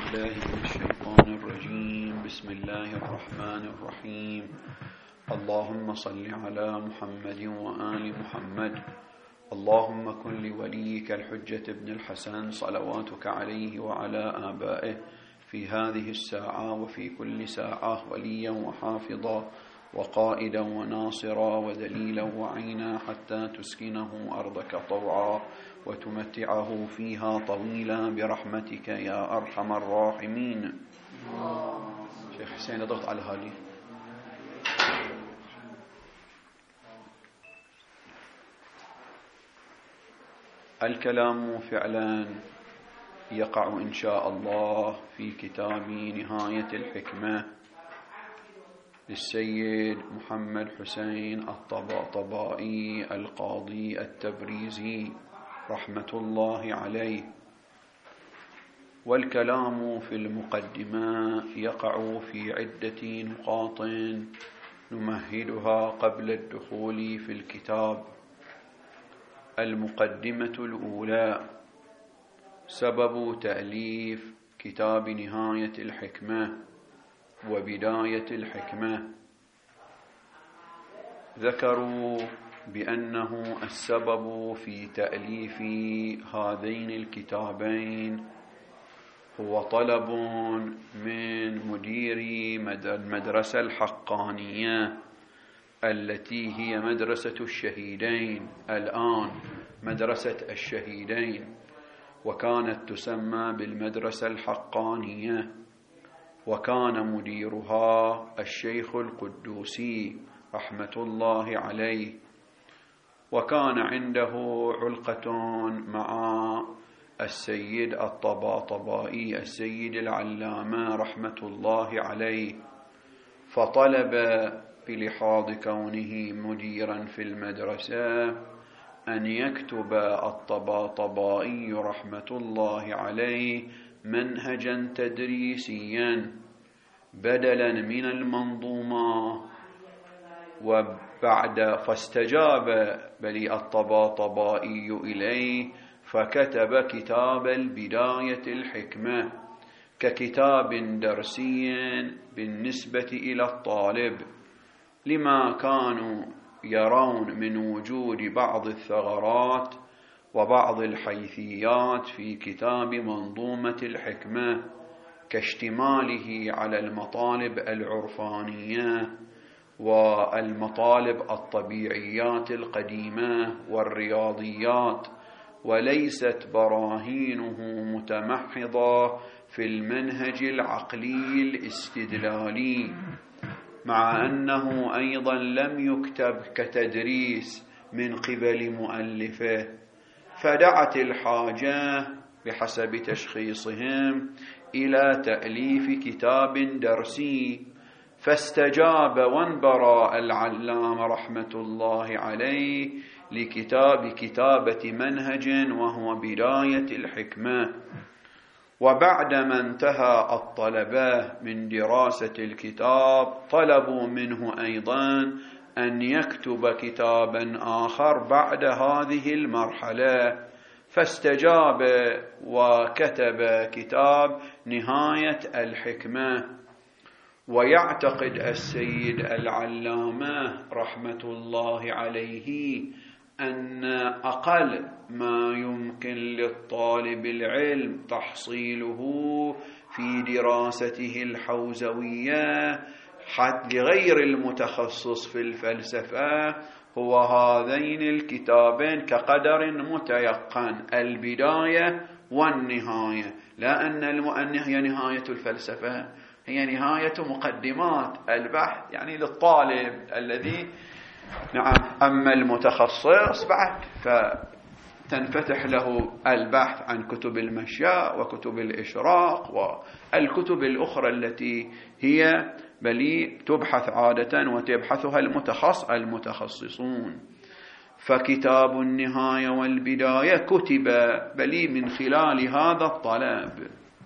بالله من الشيطان الرجيم. بسم الله الرحمن الرحيم. اللهم صل على محمد وآل محمد. اللهم كن لوليك الحجة ابن الحسن صلواتك عليه وعلى آبائه في هذه الساعة وفي كل ساعة وليا وحافظا وقائدا وناصرا ودليلا وعينا حتى تسكنه أرضك طوعا وتمتعه فيها طويلا برحمتك يا أرحم الراحمين. شيخ حسين اضغط على هذه. الكلام فعلا يقع إن شاء الله في كتاب نهاية الحكمة للسيد محمد حسين الطباطبائي القاضي التبريزي رحمة الله عليه. والكلام في المقدمة يقع في عدة نقاط نمهدها قبل الدخول في الكتاب. المقدمة الأولى: سبب تأليف كتاب نهاية الحكمة وبداية الحكمة. ذكروا بأنه السبب في تأليف هذين الكتابين هو طلب من مدير المدرسة الحقانية التي هي مدرسة الشهيدين، الآن مدرسة الشهيدين، وكانت تسمى بالمدرسة الحقانية، وكان مديرها الشيخ القدوسي رحمة الله عليه، وكان عنده علقة مع السيد الطباطبائي السيد العلامة رحمة الله عليه، فطلب بلحاظ كونه مديرا في المدرسة أن يكتب الطباطبائي رحمة الله عليه منهجا تدريسيا بدلا من المنظومة. فاستجاب بلي الطباطبائي إليه فكتب كتاب البداية الحكمة ككتاب درسي بالنسبة إلى الطالب، لما كانوا يرون من وجود بعض الثغرات وبعض الحيثيات في كتاب منظومة الحكمة كاشتماله على المطالب العرفانية والمطالب الطبيعيات القديمة والرياضيات، وليست براهينه متمحضة في المنهج العقلي الاستدلالي، مع أنه أيضا لم يكتب كتدريس من قبل مؤلفه. فدعت الحاجة بحسب تشخيصهم إلى تأليف كتاب درسي، فاستجاب وانبرى العلامة رحمة الله عليه كتابة منهج وهو بداية الحكمة. وبعدما انتهى الطلبة من دراسة الكتاب طلبوا منه أيضا أن يكتب كتابا آخر بعد هذه المرحلة، فاستجاب وكتب كتاب نهاية الحكمة. ويعتقد السيد العلامة رحمة الله عليه أن أقل ما يمكن للطالب العلم تحصيله في دراسته الحوزوية لغير المتخصص في الفلسفة هو هذين الكتابين كقدر متيقن: البداية والنهاية. لا أن هي نهاية الفلسفة، هي نهاية مقدمات البحث، يعني للطالب الذي نعم. أما المتخصص بعد فتنفتح له البحث عن كتب المشياء وكتب الإشراق والكتب الأخرى التي هي بلي تبحث عادة وتبحثها المتخصصون. فكتاب النهاية والبداية كتب بلي من خلال هذا الطلب.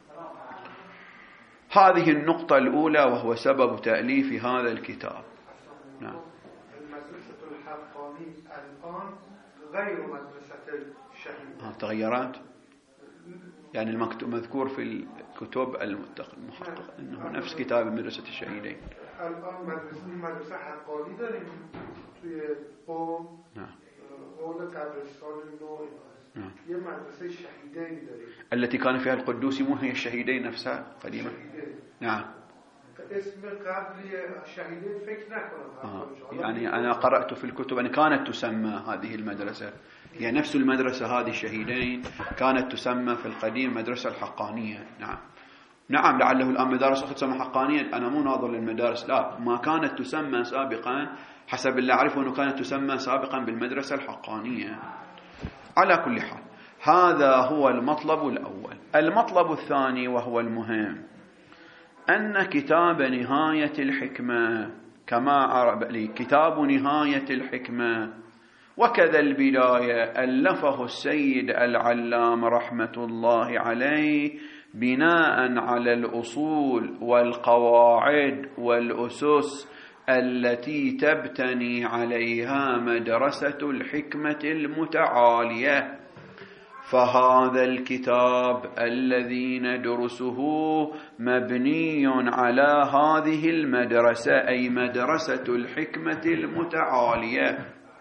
هذه النقطة الأولى وهو سبب تأليف هذا الكتاب. نعم. المدرسة الحقانية الآن غير مدرسة الشهيد. تغيرات، يعني المذكور في كتب المحقق أنه نفس كتاب مدرسة الشهيدين. الآن مدرسة حقانی داریم توی قم. نعم. قول قبرستان نوعی هست. یه مدرسه شهیدین داریم. التي كان فيها القدوسي مو هي الشهيدين نفسها قديمة. نعم. اسم قبل شهيدين فكر نکنم. يعني أنا قرأت في الكتب أن كانت تسمى هذه المدرسة، هي نفس المدرسة هذه الشهيدين كانت تسمى في القديم مدرسة الحقانية. نعم نعم، لعله الآن مدارس أخرى تسمى حقانية، أنا مو ناظر للمدارس، لا، ما كانت تسمى سابقا حسب اللي أعرفه أنه كانت تسمى سابقا بالمدرسة الحقانية. على كل حال هذا هو المطلب الأول. المطلب الثاني وهو المهم أن كتاب نهاية الحكمة كما عرب لي كتاب نهاية الحكمة وكذا البداية ألفه السيد العلام رحمة الله عليه بناء على الأصول والقواعد والأسس التي تبتني عليها مدرسة الحكمة المتعالية. فهذا الكتاب الذي ندرسه مبني على هذه المدرسة، أي مدرسة الحكمة المتعالية.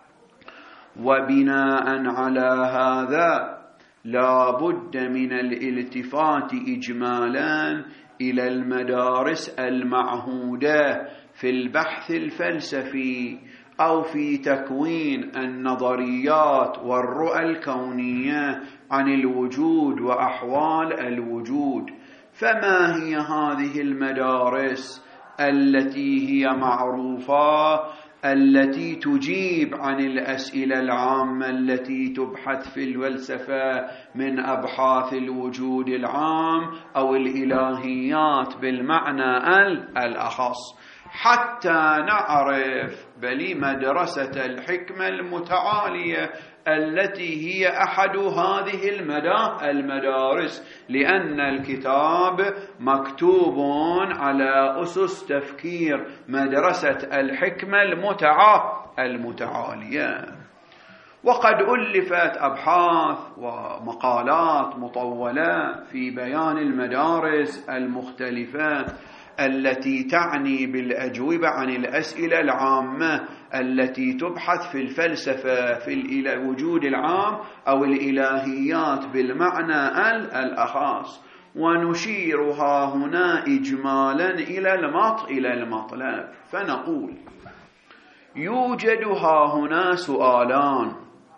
وبناء على هذا لا بد من الالتفات إجمالا إلى المدارس المعهودة في البحث الفلسفي أو في تكوين النظريات والرؤى الكونية عن الوجود وأحوال الوجود. فما هي هذه المدارس التي هي معروفة، التي تجيب عن الأسئلة العامة التي تبحث في الفلسفة من أبحاث الوجود العام أو الإلهيات بالمعنى الأخص، حتى نعرف بل مدرسة الحكمة المتعالية التي هي أحد هذه المدارس، لأن الكتاب مكتوب على أسس تفكير مدرسة الحكمة المتعالية. وقد ألفت أبحاث ومقالات مطولة في بيان المدارس المختلفة التي تعني بالأجوبة عن الأسئلة العامة التي تبحث في الفلسفة في الوجود العام أو الإلهيات بالمعنى الأخص، ونشيرها هنا إجمالا إلى المطلب. فنقول يوجد هنا سؤالان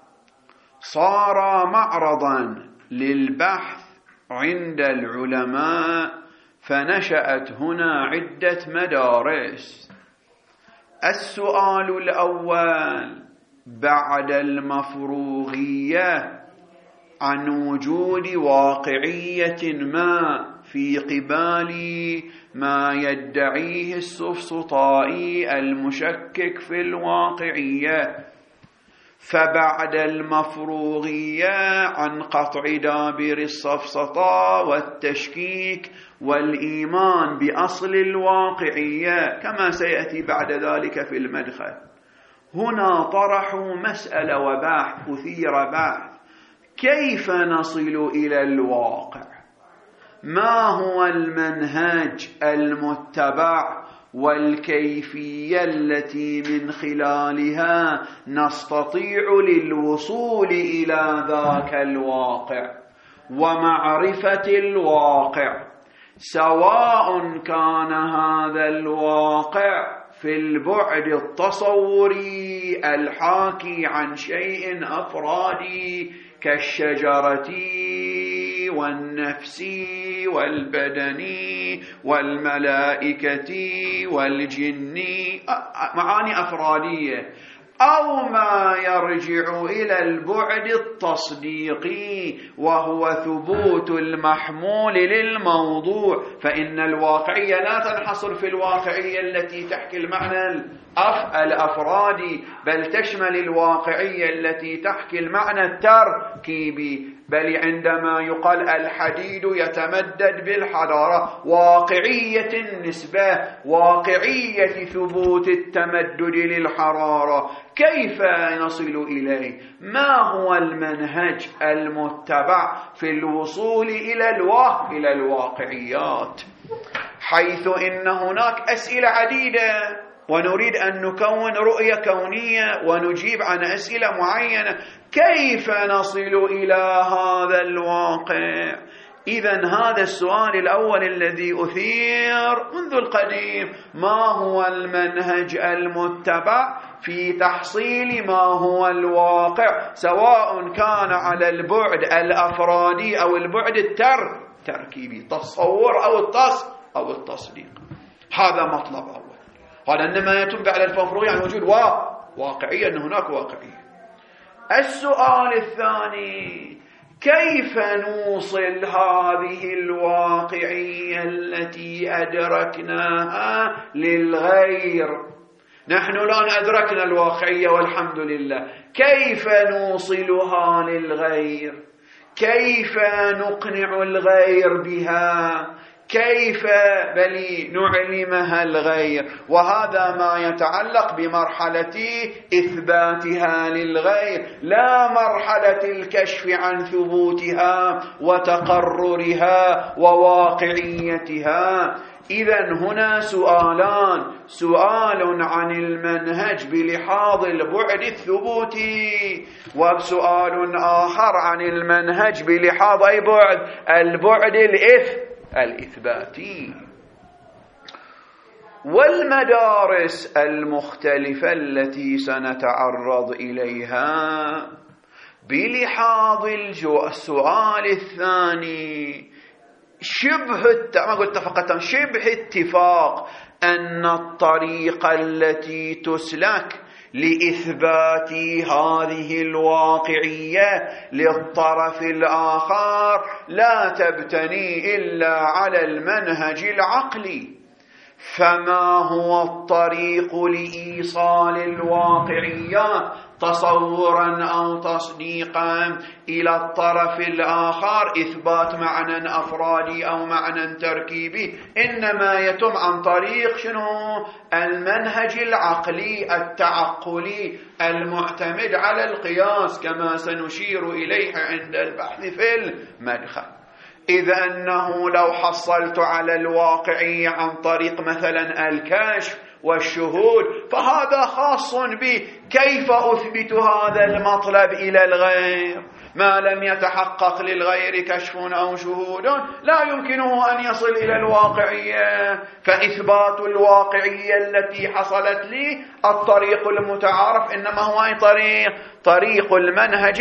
صار معرضا للبحث عند العلماء، فنشأت هنا عدة مدارس. السؤال الأول بعد المفروغية عن وجود واقعية ما في قبال ما يدعيه السفسطائي المشكك في الواقعية، فبعد المفروغية عن قطع دابر السفسطة والتشكيك والإيمان بأصل الواقعية كما سيأتي بعد ذلك في المدخل، هنا طرحوا مسألة وبحث، أثير بحث كيف نصل إلى الواقع، ما هو المنهج المتبع والكيفية التي من خلالها نستطيع للوصول إلى ذاك الواقع ومعرفة الواقع، سواء كان هذا الواقع في البعد التصوري الحاكي عن شيء أفرادي كالشجرة والنفسي والبدني والملائكة والجن، معاني أفرادية، أو ما يرجع إلى البعد التصديقي وهو ثبوت المحمول للموضوع، فإن الواقعية لا تنحصر في الواقعية التي تحكي المعنى الأفرادي، بل تشمل الواقعية التي تحكي المعنى التركيبي بل عندما يقال الحديد يتمدد بالحرارة، واقعية النسبة، واقعية ثبوت التمدد للحرارة، كيف نصل إليه؟ ما هو المنهج المتبع في الوصول إلى الواقعيات؟ حيث إن هناك أسئلة عديدة ونريد أن نكون رؤية كونية ونجيب عن أسئلة معينة، كيف نصل إلى هذا الواقع؟ إذن هذا السؤال الأول الذي أثير منذ القديم، ما هو المنهج المتبع في تحصيل ما هو الواقع، سواء كان على البعد الأفرادي أو البعد التركيبي، تصور أو التصديق. هذا مطلب أول، هذا إنما يتم على المفروض يعني وجود واقعية، أن هناك واقعية. السؤال الثاني، كيف نوصل هذه الواقعية التي أدركناها للغير؟ نحن الآن أدركنا الواقعية والحمد لله، كيف نوصلها للغير؟ كيف نقنع الغير بها؟ كيف نعلمها الغير؟ وهذا ما يتعلق بمرحلة إثباتها للغير، لا مرحلة الكشف عن ثبوتها وتقررها وواقعيتها. إذن هنا سؤالان، سؤال عن المنهج بلحاظ البعد الثبوتي، وسؤال آخر عن المنهج بلحاظ أي بعد؟ البعد الإثباتي. والمدارس المختلفة التي سنتعرض إليها بلحاظ السؤال الثاني شبه اتفاق أن الطريقة التي تسلك لإثبات هذه الواقعية للطرف الآخر لا تبتني إلا على المنهج العقلي. فما هو الطريق لإيصال الواقعية تصورا أو تصديقا إلى الطرف الآخر؟ إثبات معنى أفرادي أو معنى تركيبي إنما يتم عن طريق شنو؟ المنهج العقلي التعقلي المعتمد على القياس، كما سنشير إليه عند البحث في المدخل. إذ أنه لو حصلت على الواقعية عن طريق مثلا الكشف والشهود فهذا خاص بي، كيف أثبت هذا المطلب إلى الغير؟ ما لم يتحقق للغير كشف أو شهود لا يمكنه أن يصل إلى الواقعية. فإثبات الواقعية التي حصلت لي الطريق المتعارف إنما هو أي طريق المنهج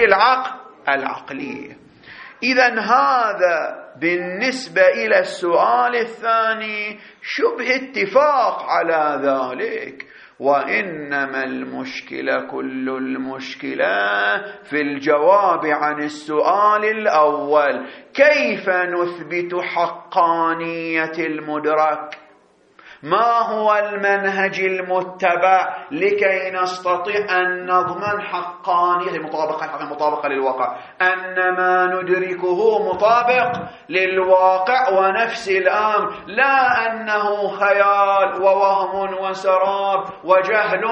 العقلي. إذن هذا بالنسبة إلى السؤال الثاني شبه اتفاق على ذلك، وإنما المشكلة كل المشكلة في الجواب عن السؤال الأول، كيف نثبت حقانية المدرك؟ ما هو المنهج المتبع لكي نستطيع أن نضمن حقانية المطابقة للواقع، أن ما ندركه مطابق للواقع ونفس الأمر، لا أنه خيال ووهم وسراب وجهل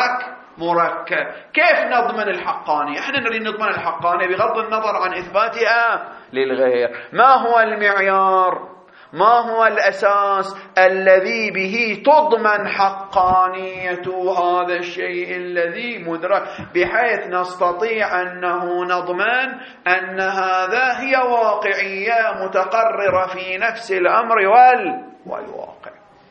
مركب. كيف نضمن الحقانية؟ احنا نريد نضمن الحقانية بغض النظر عن إثباتها للغير. ما هو المعيار؟ ما هو الأساس الذي به تضمن حقانية هذا الشيء الذي مدرك، بحيث نستطيع أنه نضمن أن هذا هي واقعية متقررة في نفس الأمر والواقع؟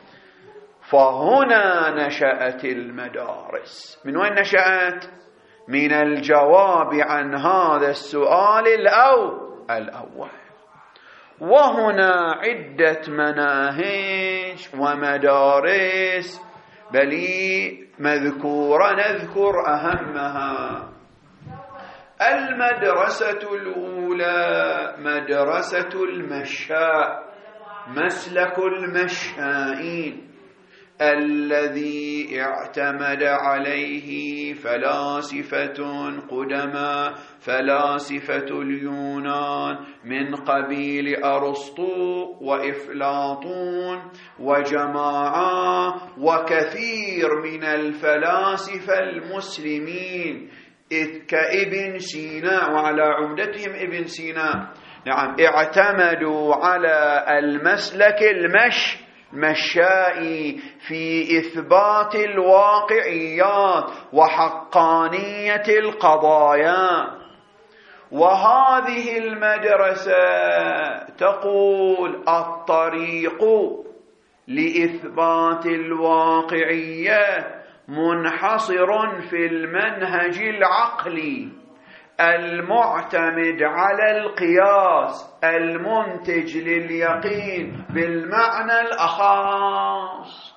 فهنا نشأت المدارس. من وين نشأت؟ من الجواب عن هذا السؤال الأول. وهنا عدة مناهج ومدارس، بل مذكورة نذكر أهمها. المدرسة الأولى مدرسة المشاء، مسلك المشائين. الذي اعتمد عليه فلاسفة قدماء فلاسفة اليونان من قبيل أرسطو وإفلاطون وجماعة وكثير من الفلاسفة المسلمين كابن سينا، وعلى عمدتهم ابن سينا، نعم، اعتمدوا على المسلك المشائي في إثبات الواقعيات وحقانية القضايا. وهذه المدرسة تقول الطريق لإثبات الواقعية منحصر في المنهج العقلي المعتمد على القياس المنتج لليقين بالمعنى الأخص،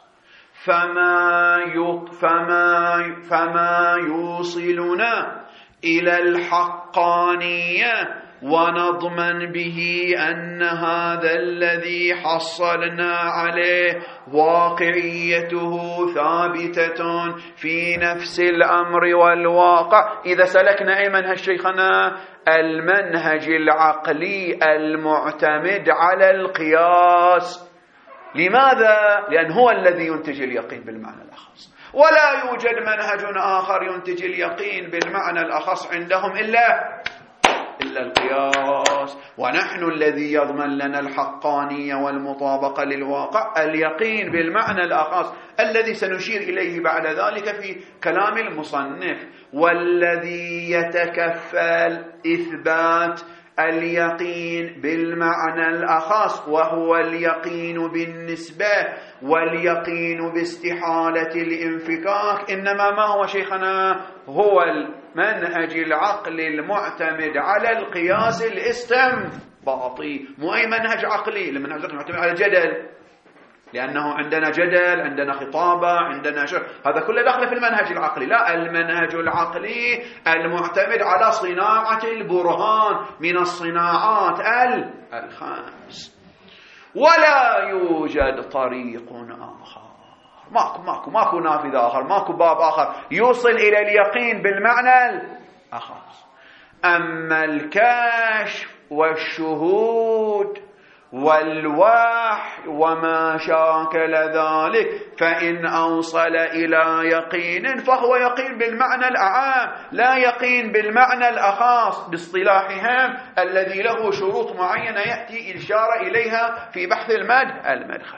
فما يوصلنا إلى الحقانية ونضمن به أن هذا الذي حصلنا عليه واقعيته ثابتة في نفس الأمر والواقع. إذا سلكنا أي منهج شيخنا؟ المنهج العقلي المعتمد على القياس. لماذا؟ لأن هو الذي ينتج اليقين بالمعنى الأخص، ولا يوجد منهج آخر ينتج اليقين بالمعنى الأخص عندهم إلا القياس. ونحن الذي يضمن لنا الحقانية والمطابقة للواقع اليقين بالمعنى الأخص الذي سنشير إليه بعد ذلك في كلام المصنف، والذي يتكفل إثبات اليقين بالمعنى الأخص وهو اليقين بالنسبة واليقين باستحالة الانفكاك. إنما ما هو شيخنا؟ هو المنهج العقلي المعتمد على القياس الاستنباطي، مو أي منهج عقلي. المنهج العقلي معتمد على الجدل، لأنه عندنا جدل، عندنا خطابة، عندنا هذا كله داخل في المنهج العقلي. لا، المنهج العقلي المعتمد على صناعة البرهان من الصناعات الخمس. ولا يوجد طريق آخر، ماكو نافذ آخر، ماكو باب آخر يوصل إلى اليقين بالمعنى الأخص. أما الكشف والشهود والوحي وما شاكل ذلك فإن أوصل إلى يقين فهو يقين بالمعنى الأعام، لا يقين بالمعنى الأخص باصطلاحهم الذي له شروط معينة يأتي إشارة إليها في بحث المدخل.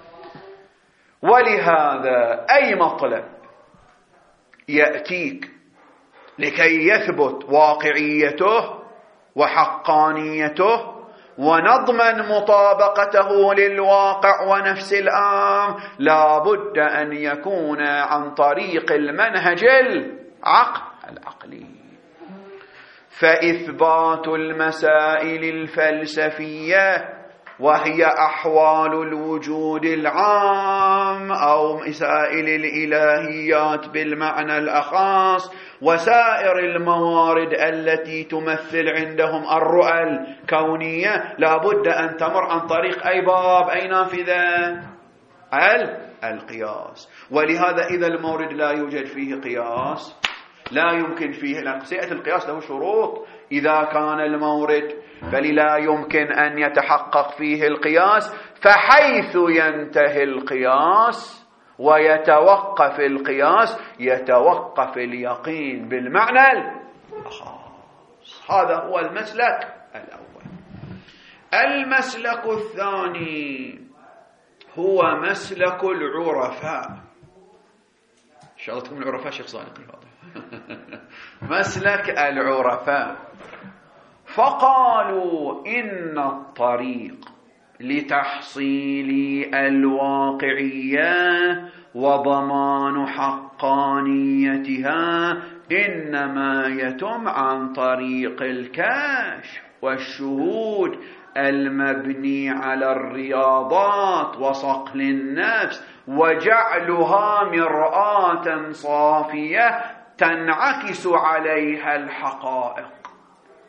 ولهذا أي مطلب يأتيك لكي يثبت واقعيته وحقانيته ونضمن مطابقته للواقع ونفس الأمر لا بد أن يكون عن طريق المنهج العقلي. فإثبات المسائل الفلسفية وهي أحوال الوجود العام أو مسائل الإلهيات بالمعنى الأخص وسائر الموارد التي تمثل عندهم الرؤى الكونية لا بد أن تمر عن طريق أي باب، أي نافذة؟ القياس. ولهذا إذا المورد لا يوجد فيه قياس لا يمكن فيه، سيئة القياس له شروط. إذا كان المورد بل لا يمكن أن يتحقق فيه القياس، فحيث ينتهي القياس ويتوقف القياس يتوقف اليقين بالمعنى الخاص. هذا هو المسلك الأول. المسلك الثاني هو مسلك العرفاء. إن شاء الله تكون العرفاء شيخ صادق الفاضل. مسلك العرفاء. فقالوا إن الطريق لتحصيل الواقعية وضمان حقانيتها إنما يتم عن طريق الكشف والشهود المبني على الرياضات وصقل النفس وجعلها مرآة صافية تنعكس عليها الحقائق.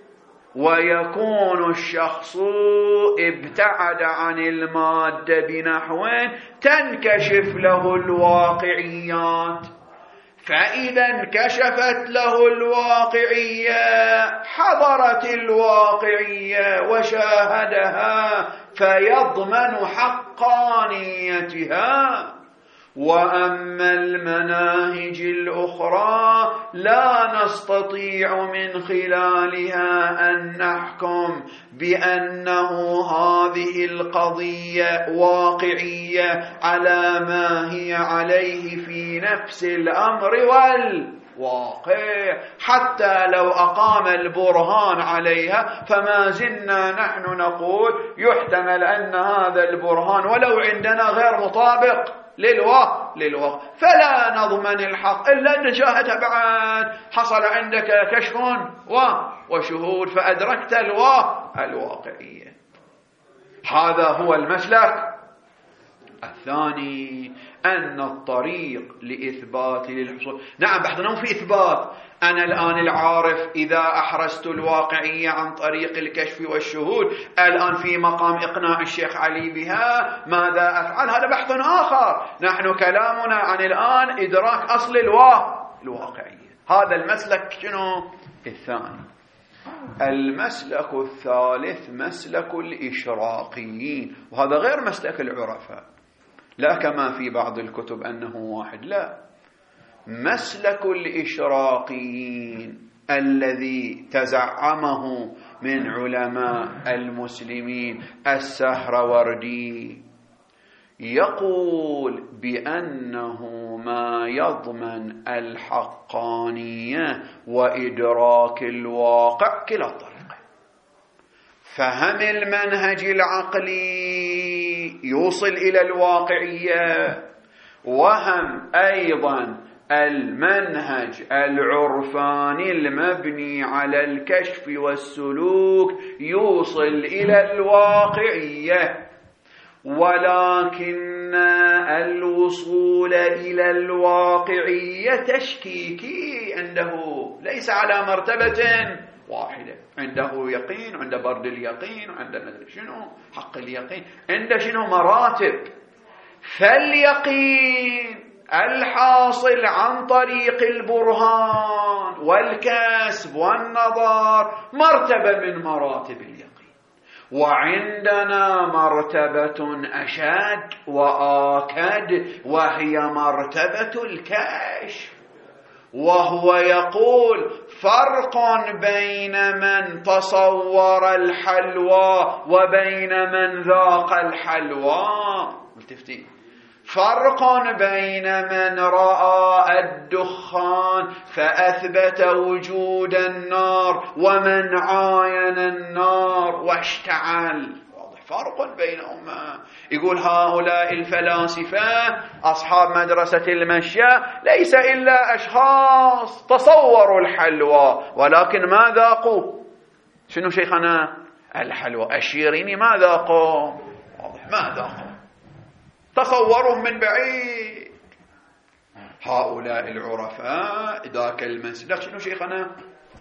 ويكون الشخص ابتعد عن المادة بنحو تنكشف له الواقعيات. فإذا انكشفت له الواقعية حضرت الواقعية وشاهدها فيضمن حقانيتها. وأما المناهج الأخرى لا نستطيع من خلالها أن نحكم بأنه هذه القضية واقعية على ما هي عليه في نفس الأمر والواقع، حتى لو أقام البرهان عليها فما زلنا نحن نقول يحتمل أن هذا البرهان ولو عندنا غير مطابق للواقع، فلا نضمن الحق إلا أن نشاهدها. بعد حصل عندك كشف وشهود فأدركت الواقعية. هذا هو المسلك الثاني، أن الطريق لإثبات للحصول. نعم بحثنا في إثبات. أنا الآن العارف إذا أحرزت الواقعية عن طريق الكشف والشهود، الآن في مقام إقناع الشيخ علي بها ماذا أفعل؟ هذا بحث آخر. نحن كلامنا عن الآن إدراك أصل الواقعية. هذا المسلك شنو؟ الثاني. المسلك الثالث مسلك الإشراقيين، وهذا غير مسلك العرفاء، لا كما في بعض الكتب أنه واحد، لا. مسلك الإشراقيين الذي تزعمه من علماء المسلمين السهروردي يقول بأنه ما يضمن الحقانية وإدراك الواقع كلا الطريقين. فهم المنهج العقلي يوصل إلى الواقعية، وهم أيضا المنهج العرفاني المبني على الكشف والسلوك يوصل إلى الواقعية. ولكن الوصول إلى الواقعية تشكيكي عنده، ليس على مرتبة واحدة. عنده يقين، عنده برد اليقين، عنده مدري شنو حق اليقين، عنده شنو مراتب. فاليقين الحاصل عن طريق البرهان والكسب والنظر مرتبة من مراتب اليقين، وعندنا مرتبة أشد وآكد وهي مرتبة الكشف. وهو يقول فرق بين من تصور الحلوى وبين من ذاق الحلوى. ملتفتين. فرق بين من رأى الدخان فأثبت وجود النار ومن عاين النار واشتعل. واضح فرق بينهما. يقول هؤلاء الفلاسفة أصحاب مدرسة المشية ليس إلا أشخاص تصوروا الحلوى ولكن ما ذاقوا. شنو شيخنا؟ الحلوى. الشيريني ما ذاقوا. واضح ما ذاقوا، تصورهم من بعيد. هؤلاء العرفاء ذاك المسلك شنو شيخنا؟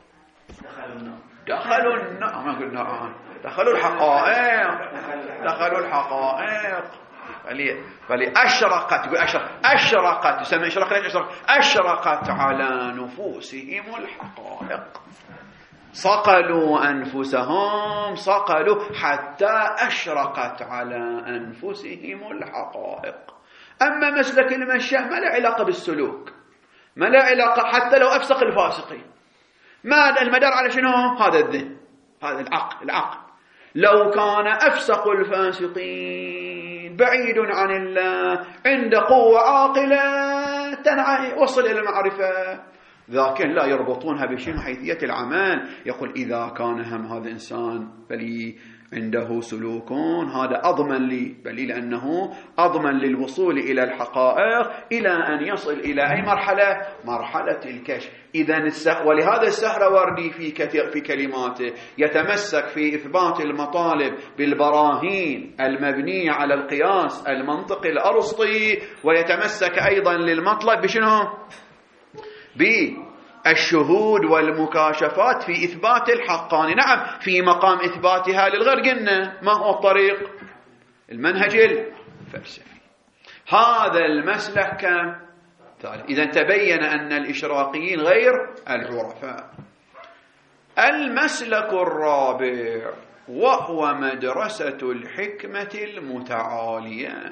دخلوا النار. ما قلنا دخلوا الحقائق. دخلوا الحقائق. فلأشرقت أشرقت يسمى أشرقت على نفوسهم الحقائق. صقلوا أنفسهم، صقلوا حتى أشرقت على أنفسهم الحقائق. أما مسلك المشية ما له علاقة بالسلوك، ما له علاقة حتى لو أفسق الفاسقين. ما المدار على شنو؟ هذا الذهن، هذا العقل. لو كان أفسق الفاسقين بعيد عن الله عنده قوة عاقلة تنعي وصل إلى المعرفة، لكن لا يربطونها بشنو؟ حيثية العمل. يقول إذا كان هم هذا إنسان بل عنده سلوكون هذا أضمن لي، بل لأنه أضمن للوصول إلى الحقائق إلى أن يصل إلى أي مرحلة؟ مرحلة الكشف. ولهذا السهروردي في كلماته يتمسك في إثبات المطالب بالبراهين المبنية على القياس المنطقي الأرسطي، ويتمسك أيضا للمطلب بشنو؟ الشهود والمكاشفات في إثبات الحقاني. نعم في مقام إثباتها للغير قلنا ما هو الطريق؟ المنهج الفلسفي. هذا المسلك كم؟ إذا تبين أن الإشراقيين غير العرفاء. المسلك الرابع وهو مدرسة الحكمة المتعالية،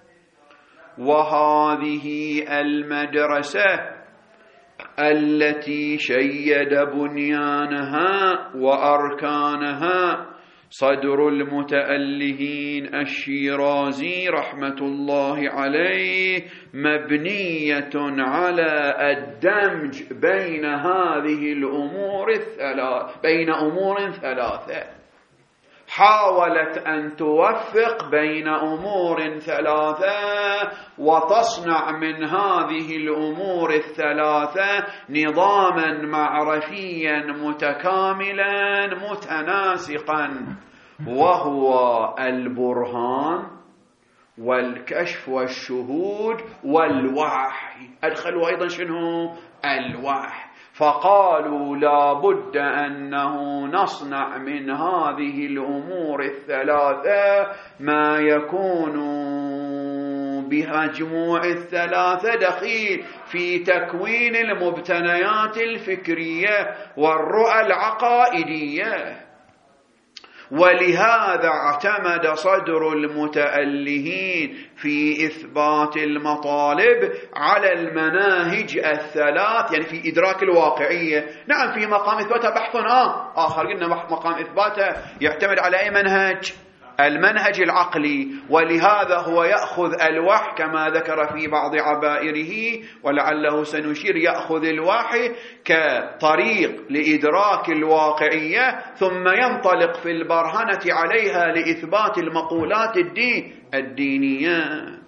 وهذه المدرسة التي شيد بنيانها وأركانها صدر المتألهين الشيرازي رحمة الله عليه، مبنية على الدمج بين هذه الأمور الثلاث، بين أمور ثلاثة. حاولت أن توفق بين أمور ثلاثة وتصنع من هذه الأمور الثلاثة نظاما معرفيا متكاملا متناسقا، وهو البرهان والكشف والشهود والوحي. أدخلوا أيضا شنو؟ الوحي. فقالوا لا بد أنه نصنع من هذه الأمور الثلاثة ما يكون بمجموع الثلاثة دخيل في تكوين المبتنيات الفكرية والرؤى العقائدية. ولهذا اعتمد صدر المتألهين في إثبات المطالب على المناهج الثلاث، يعني في إدراك الواقعية. نعم في مقام إثباتها بحث آخر، قلنا مقام إثباتها يعتمد على أي منهج؟ المنهج العقلي. ولهذا هو يأخذ الوحي كما ذكر في بعض عبائره، ولعله سنشير، يأخذ الوحي كطريق لإدراك الواقعية ثم ينطلق في البرهنة عليها لإثبات المقولات الدينية.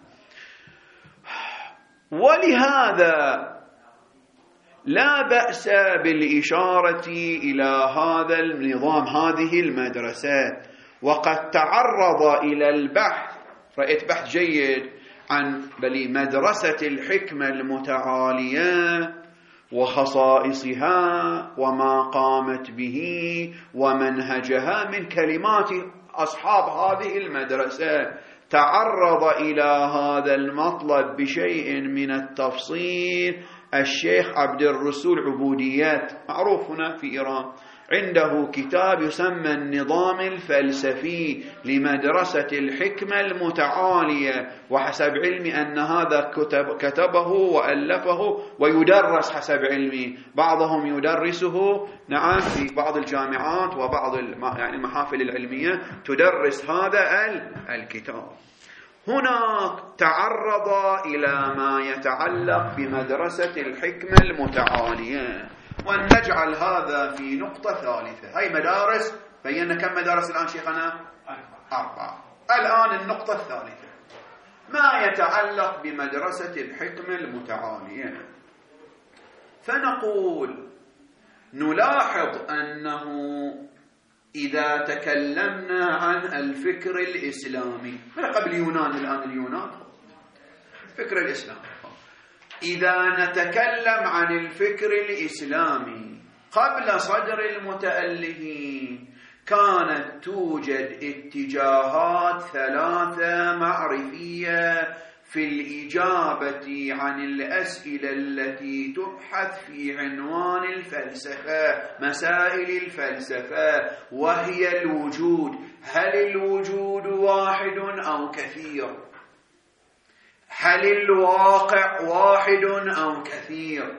ولهذا لا بأس بالإشارة إلى هذا النظام، هذه المدرسات، وقد تعرض إلى البحث، رأيت بحث جيد عن مدرسة الحكمة المتعالية وخصائصها وما قامت به ومنهجها من كلمات أصحاب هذه المدرسة. تعرض إلى هذا المطلب بشيء من التفصيل الشيخ عبد الرسول عبوديات، معروف هنا في إيران، عنده كتاب يسمى النظام الفلسفي لمدرسة الحكمة المتعالية، وحسب علمي أن هذا كتبه وألفه ويدرس حسب علمي، بعضهم يدرسه نعم في بعض الجامعات وبعض يعني المحافل العلمية تدرس هذا الكتاب. هناك تعرض إلى ما يتعلق بمدرسة الحكمة المتعالية، ونجعل هذا في نقطة ثالثة. هاي مدارس، بينا كم مدارس الآن شيخنا؟ 4. الآن النقطة الثالثة ما يتعلق بمدرسة الحكمة المتعالية. فنقول نلاحظ أنه إذا تكلمنا عن الفكر الإسلامي قبل يونان، الآن اليونان الفكر الإسلامي، إذا نتكلم عن الفكر الإسلامي قبل صدر المتألهين كانت توجد اتجاهات 3 معرفية في الإجابة عن الأسئلة التي تبحث في عنوان الفلسفة، مسائل الفلسفة، وهي الوجود. هل الوجود واحد أو كثير؟ هل الواقع واحد أو كثير؟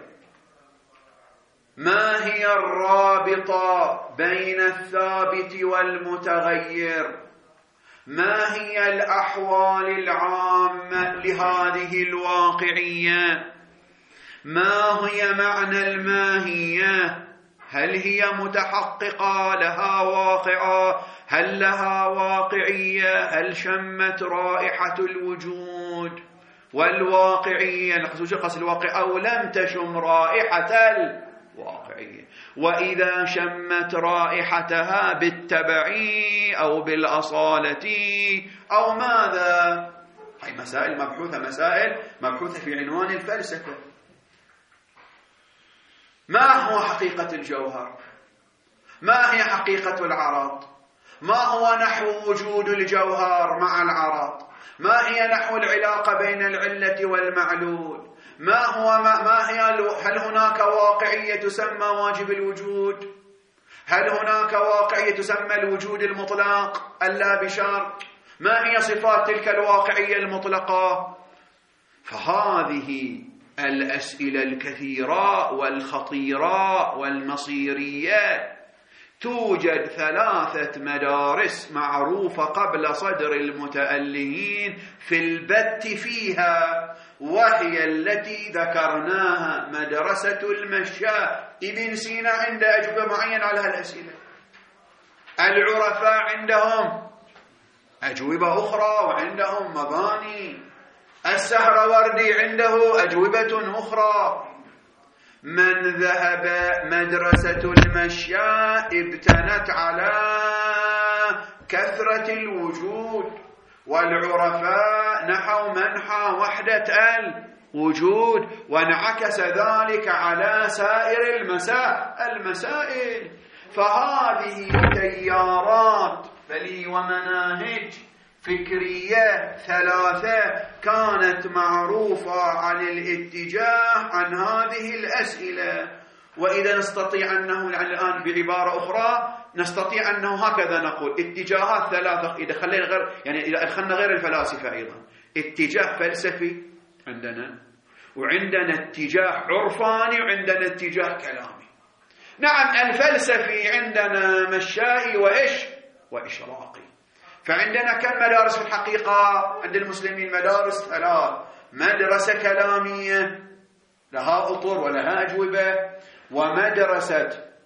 ما هي الرابطة بين الثابت والمتغير؟ ما هي الأحوال العامة لهذه الواقعية؟ ما هي معنى الماهية؟ هل هي متحققة لها واقعة؟ هل لها واقعية؟ هل شمت رائحة الوجود والواقعية قصد الواقع أو لم تشم رائحة الواقعية؟ وإذا شمت رائحتها بالتبعي أو بالأصالة أو ماذا؟ هي مسائل مبحوثة في عنوان الفلسفة. ما هو حقيقة الجوهر؟ ما هي حقيقة العرض؟ ما هو نحو وجود الجوهر مع العرض؟ ما هي نحو العلاقة بين العلة والمعلول؟ هل هناك واقعية تسمى واجب الوجود؟ هل هناك واقعية تسمى الوجود المطلق اللا بشرط؟ ما هي صفات تلك الواقعية المطلقة؟ فهذه الأسئلة الكثيرة والخطيرة والمصيرية توجد 3 مدارس معروفة قبل صدر المتألهين في البت فيها، وهي التي ذكرناها: مدرسة المشاء. ابن سينا عنده أجوبة معينة على هالأسئلة، العرفاء عندهم أجوبة أخرى وعندهم مباني، السهروردي عنده أجوبة أخرى. من ذهب مدرسة المشاء ابتنت على كثرة الوجود، والعرفاء نحوا منحى وحدة الوجود، وانعكس ذلك على سائر المسائل. فهذه تيارات ومناهج فكرية 3 كانت معروفة عن الاتجاه عن هذه الأسئلة. وإذا نستطيع أنه الآن بعبارة أخرى نستطيع أنه هكذا نقول: اتجاهات 3. إذا أدخلنا غير الفلاسفة أيضا، اتجاه فلسفي عندنا، وعندنا اتجاه عرفاني، وعندنا اتجاه كلامي. نعم، الفلسفي عندنا مشائي وإشراقي. فعندنا كم مدارس في الحقيقة عند المسلمين؟ مدارس 3: مدرسة كلامية لها أطر ولها أجوبة، ومدرسة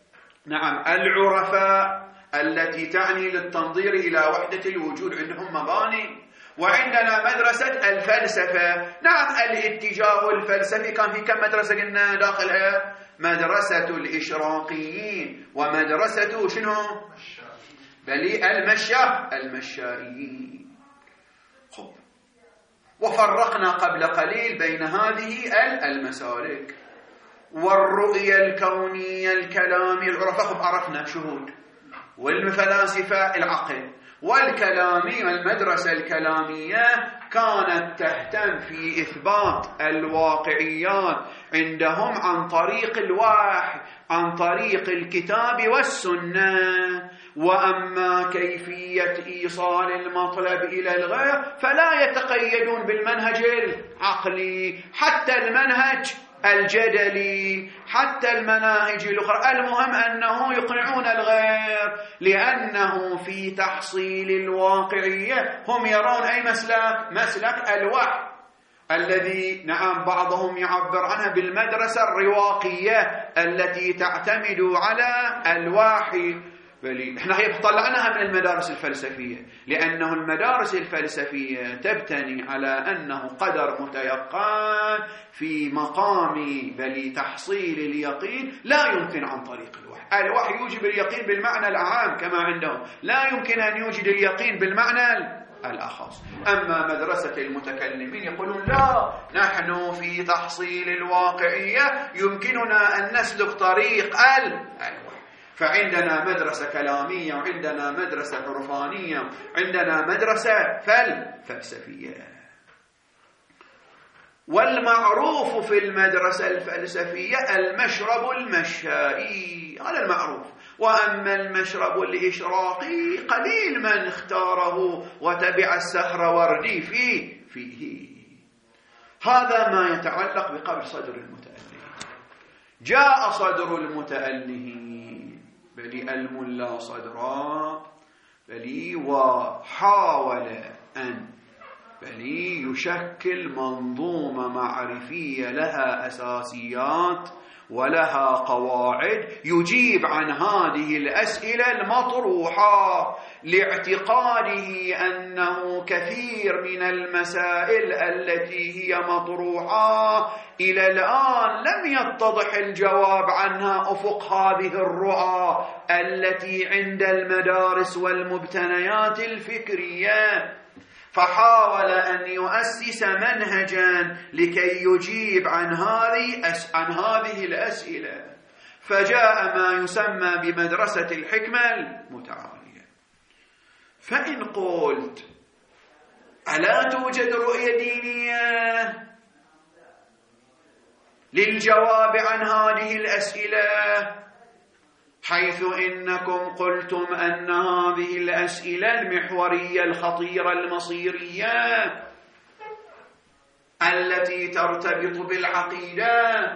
العرفاء التي تعني للتنظير إلى وحدة الوجود، عندهم مباني. وعندنا مدرسة الفلسفة. الاتجاه الفلسفي كان في كم مدرسة قلنا داخلها؟ مدرسة الإشراقيين ومدرسة شنو؟ المشائيين. وفرقنا قبل قليل بين هذه المسالك. والرؤية الكونية الكلامي العرفاء عرفنا شهود، والفلاسفة العقل، والكلامي المدرسة الكلامية كانت تهتم في إثبات الواقعيات عندهم عن طريق الوحي، عن طريق الكتاب والسنة. وأما كيفية إيصال المطلب إلى الغير فلا يتقيدون بالمنهج العقلي، حتى المنهج الجدلي، حتى المناهج الأخرى. المهم أنه يقنعون الغير، لأنه في تحصيل الواقعية هم يرون أي مسلك الوحي، الذي بعضهم يعبر عنها بالمدرسة الرواقية التي تعتمد على الوحي. احنا هي طلعناها من المدارس الفلسفية، لأنه المدارس الفلسفية تبتني على أنه قدر متيقن في مقام تحصيل اليقين لا يمكن عن طريق الوحي. الوحي يوجب اليقين بالمعنى العام كما عندهم، لا يمكن أن يوجد اليقين بالمعنى الأخص. أما مدرسة المتكلمين يقولون لا، نحن في تحصيل الواقعية يمكننا أن نسلك طريق الوحي. فعندنا مدرسة كلامية، وعندنا مدرسة عرفانية، عندنا مدرسة فلسفية. والمعروف في المدرسة الفلسفية المشرب المشائي، هذا المعروف. وأما المشرب الإشراقي قليل من اختاره وتبع السهروردي فيه. هذا ما يتعلق بقبل صدر المتألهين. جاء صدر المتألهين الملا صدرا وحاول أن يشكل منظومة معرفية لها أساسيات ولها قواعد يجيب عن هذه الأسئلة المطروحة، لاعتقاده أنه كثير من المسائل التي هي مطروحة إلى الآن لم يتضح الجواب عنها أفق هذه الرؤى التي عند المدارس والمبتنيات الفكرية. فحاول أن يؤسس منهجا لكي يجيب عن هذه الأسئلة. فجاء ما يسمى بمدرسة الحكمة المتعالية. فإن قلت ألا توجد رؤية دينية للجواب عن هذه الأسئلة، حيث إنكم قلتم أن هذه الأسئلة المحورية الخطيرة المصيرية التي ترتبط بالعقيدة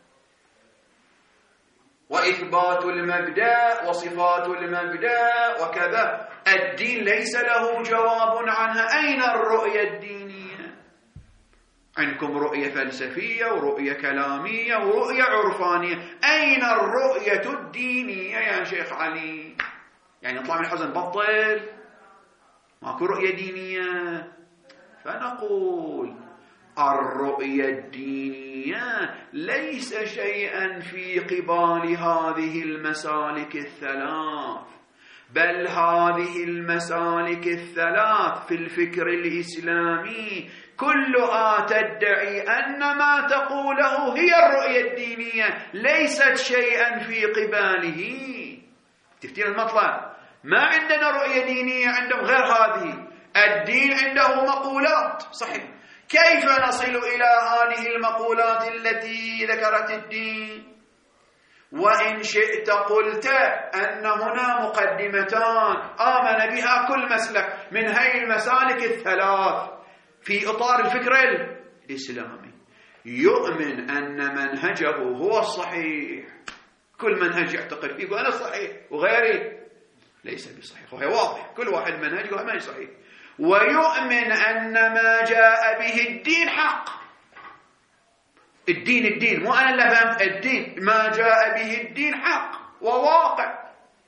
وإثبات المبدأ وصفات المبدأ وكذا، الدين ليس له جواب عنها. أين الرؤية الدينية؟ عندكم رؤية فلسفية ورؤية كلامية ورؤية عرفانية، أين الرؤية الدينية يا شيخ علي؟ يعني نطلع من الحزن بطل ماكو رؤية دينية. فنقول الرؤية الدينية ليس شيئا في قبال هذه المسالك الثلاث، بل هذه المسالك الثلاث في الفكر الإسلامي كلها تدعي أن ما تقوله هي الرؤية الدينية، ليست شيئا في قباله. تفتين المطلب، ما عندنا رؤية دينية، عندهم غير هذه. الدين عنده مقولات صحيح، كيف نصل إلى هذه المقولات التي ذكرت الدين؟ وإن شئت قلت أن هنا مقدمتان آمن بها كل مسلك من هذه المسالك الثلاث في إطار الفكر الإسلامي، يؤمن أن منهجه هو الصحيح. كل منهج يعتقد فيه وأنا صحيح وغيري ليس بصحيح، وهي واضح كل واحد منهجه ما صحيح. ويؤمن أن ما جاء به الدين حق. الدين مو أنا اللي فهمت، الدين ما جاء به الدين حق وواقع.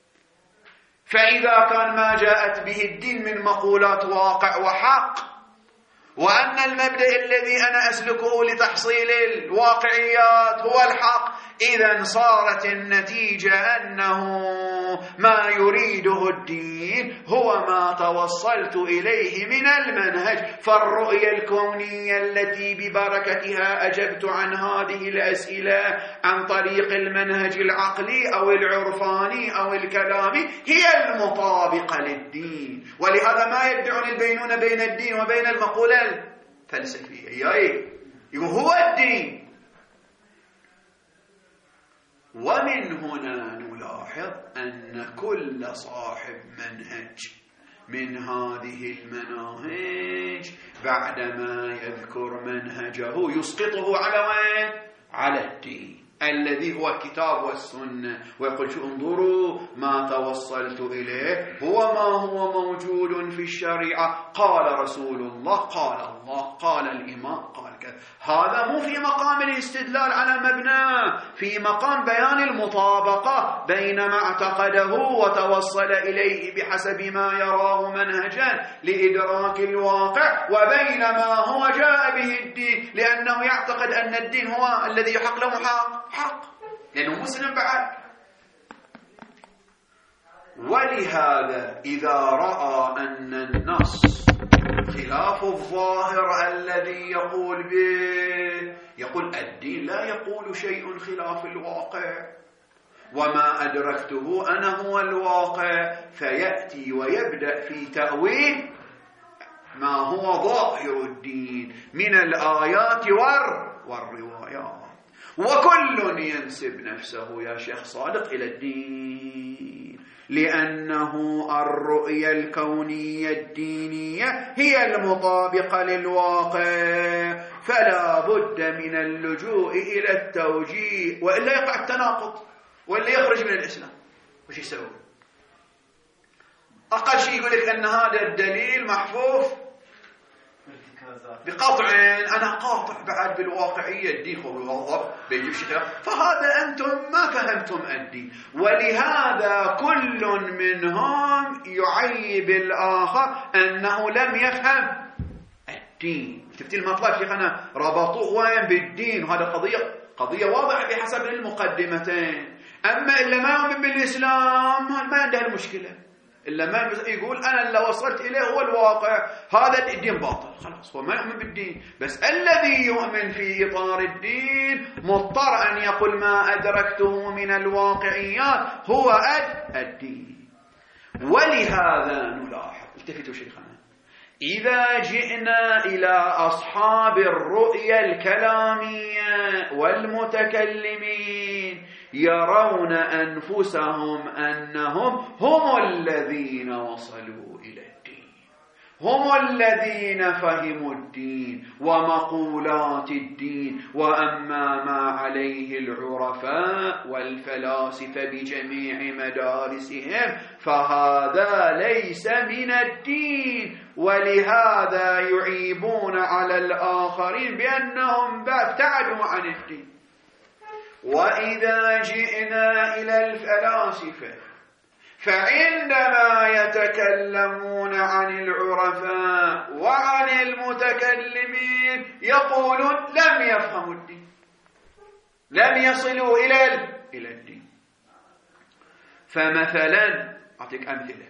فإذا كان ما جاءت به الدين من مقولات واقع وحق، وأن المبدأ الذي أنا أسلكه لتحصيل الواقعيات هو الحق، إذن صارت النتيجة أنه ما يريده الدين هو ما توصلت إليه من المنهج. فالرؤية الكونية التي ببركتها أجبت عن هذه الأسئلة عن طريق المنهج العقلي أو العرفاني أو الكلامي هي المطابقة للدين. ولهذا ما يدعون البينونة بين الدين وبين المقولة الفلسفية، هو الدين. ومن هنا نلاحظ أن كل صاحب منهج من هذه المناهج بعدما يذكر منهجه يسقطه على وين؟ على الدين الذي هو الكتاب والسنة، ويقول شو انظروا ما توصلت إليه هو ما هو موجود في الشريعة، قال رسول الله، قال الله، قال الإمام، قال كذا. هذا مو في مقام الاستدلال على مبنى، في مقام بيان المطابقة بين ما اعتقده وتوصل إليه بحسب ما يراه منهجا لإدراك الواقع، وبين ما هو جاء به الدين، لأنه يعتقد أن الدين هو الذي يحق له حق لأنه مسلم بعد. ولهذا إذا رأى أن النص خلاف الظاهر الذي يقول به، يقول الدين لا يقول شيء خلاف الواقع، وما أدركته أنا هو الواقع، فيأتي ويبدأ في تأويل ما هو ظاهر الدين من الآيات والروايات. وكل ينسب نفسه يا شيخ صادق إلى الدين، لأنه الرؤية الكونية الدينية هي المطابقة للواقع، فلا بد من اللجوء إلى التوجيه، وإلا يقع التناقض وإلا يخرج من الإسلام. وش يسوي؟ أقل شيء يقول لك أن هذا الدليل محفوف بقطع، أنا قاطع بعد بالواقعية الدين هو الغضب بيجيب شيء، فهذا أنتم ما فهمتم الدين. ولهذا كل منهم يعيب الآخر أنه لم يفهم الدين. شفتي المطلب شيخنا ربطوه وين بالدين، وهذا قضية واضحة بحسب المقدمتين. أما إلا ما يؤمن بالإسلام ما عنده المشكلة، إلا ما يقول أنا اللي وصلت إليه هو الواقع، هذا الدين باطل، خلاص هو ما يؤمن بالدين. بس الذي يؤمن في إطار الدين مضطر أن يقول ما أدركته من الواقعيات هو الدين. ولهذا نلاحظ، التفتوا شيخنا، إذا جئنا إلى أصحاب الرؤية الكلامية والمتكلمين يرون أنفسهم أنهم هم الذين وصلوا إلى الدين، هم الذين فهموا الدين ومقولات الدين. وأما ما عليه العرفاء والفلاسفة بجميع مدارسهم فهذا ليس من الدين، ولهذا يعيبون على الآخرين بأنهم ابتعدوا عن الدين. وإذا جئنا إلى الفلاسفة فعندما يتكلمون عن العرفاء وعن المتكلمين يقولون لم يفهموا الدين، لم يصلوا إلى الدين. فمثلا أعطيك أمثلة،